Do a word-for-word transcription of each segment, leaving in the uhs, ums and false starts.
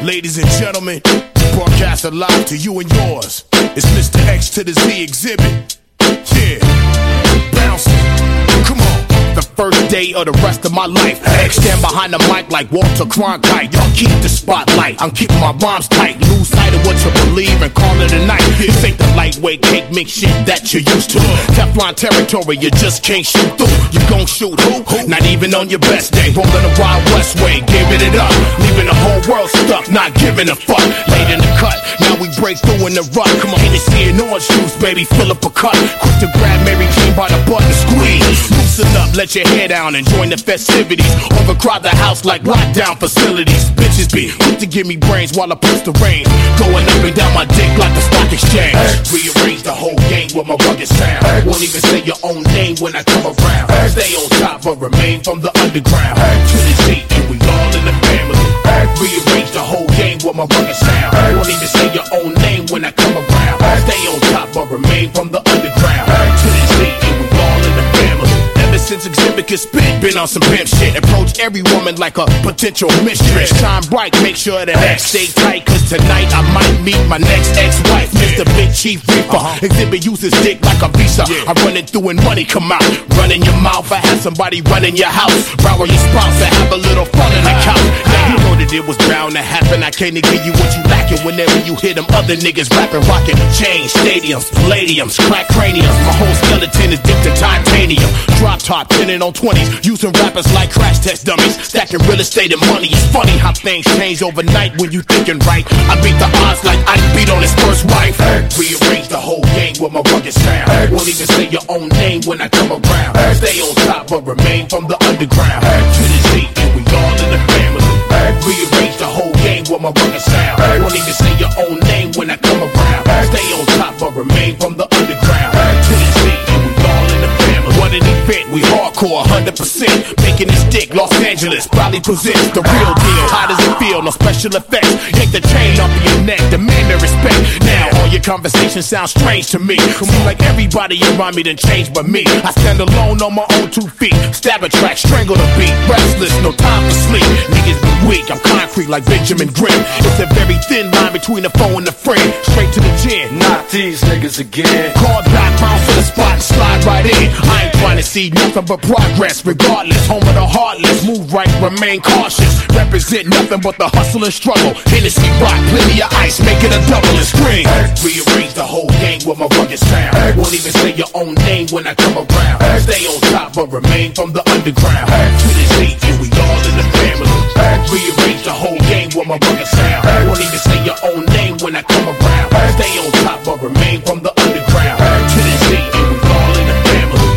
Ladies and gentlemen, broadcast live to you and yours. It's Mister X to the Z exhibit. Yeah, bouncing. Come on. The first day of the rest of my life. X stand behind the mic like Walter Cronkite. Y'all keep the spotlight. I'm keeping my rhymes tight. Lose sight of what you believe and call it a night. This ain't the lightweight cake mix shit that you're used to. Teflon territory, you just can't shoot through. You gon' shoot who? Not even on your best day. Rolling the Wild West way, giving it up. Leaving the whole world stuck, not giving a fuck. Late in the cut, now we break through in the rut. Come on, Hennessy and orange juice, baby, fill up a cup. Quick to grab Mary Jane by the butt and squeeze. Loosen up, let your hair down and join the festivities. Overcrowd the house like lockdown facilities. Bitches be quick to give me brains while I push the rain. Going up and down my dick like the stock exchange. Rearrange the whole game with my rugged sound. Won't even say your own name when I come around. Stay on top but remain from the underground. To the Z and we all in the family. Rearrange the whole game with my rugged sound. Won't even say your own name when I come around. Stay on top but remain from the underground. To the Z and we all in the family. Since exhibit can spit, been on some pimp shit. Approach every woman like a potential mistress. Shine bright, make sure that X stay tight. Cause tonight I might meet my next ex-wife, Mister Big Chief Reaper. Uh-huh. Exhibit uses dick like a visa. Yeah. I run it through and money come out. Run in your mouth, I have somebody run in your house. Borrow your spouse, I have a little fun in the couch. Now you know that it was bound to happen. I can't give you what you lacking whenever you hear them other niggas rapping, rocking. Chains, stadiums, palladiums, crack craniums. My whole skeleton is dipped in titanium. Drop top, tenning on twenties, using rappers like crash test dummies, stacking real estate and money. It's funny how things change overnight when you thinking right. I beat the odds like I beat on his first wife. Rearrange the whole game with my rugged sound. Won't even say your own name when I come around. Stay on top but remain from the underground. To the Z and we all in the family. Rearrange the whole game with my rugged sound. Won't even say your own name when I come around. Stay on top but remain from the underground. To the Z and we all in the family. What an event, we hardcore, one hundred percent. Making this dick, Los Angeles probably presents the real deal. How does it feel? No special effects. Yank the chain off of your neck, demand their respect. Now all your conversations sound strange to me. Seems like everybody around me done changed but me. I stand alone on my own two feet. Stab a track, strangle the beat. Restless, no time for sleep. Niggas be weak, I'm concrete like Benjamin Grimm. It's a very thin line between the foe and the friend. Straight to the gym. Not these niggas again. Call back, bounce to the spot and slide right in. I ain't trying to see nothing but progress. Regardless, home of the heartless. Move right, remain cautious. Represent nothing but the hustle and struggle. Hennessy rock, plenty of ice, make it a double and scream. Rearrange the whole game with my rugged sound. Won't even say your own name when I come around. Stay on top but remain from the underground. To the Z and we all in the family. Rearrange the whole game with my rugged sound. Won't even say your own name when I come around. Stay on top but remain from the underground. To the Z and we all in the family.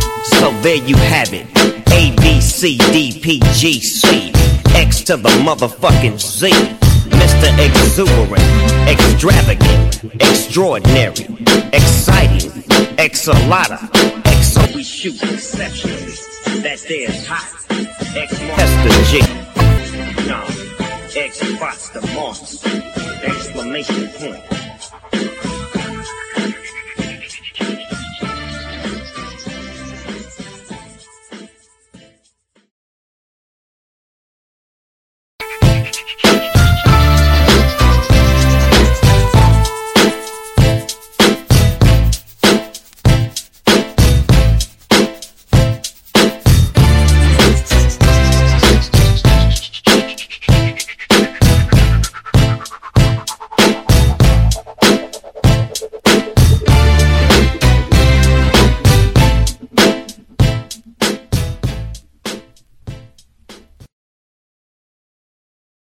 So there you have it. A, B, C, D, P, G, C. X to the motherfucking Z. Mister Exuberant, extravagant, extraordinary, exciting, exalata, exo. We shoot exceptionally. That there's hot. X Master G. No. X spots the monster. Exclamation point.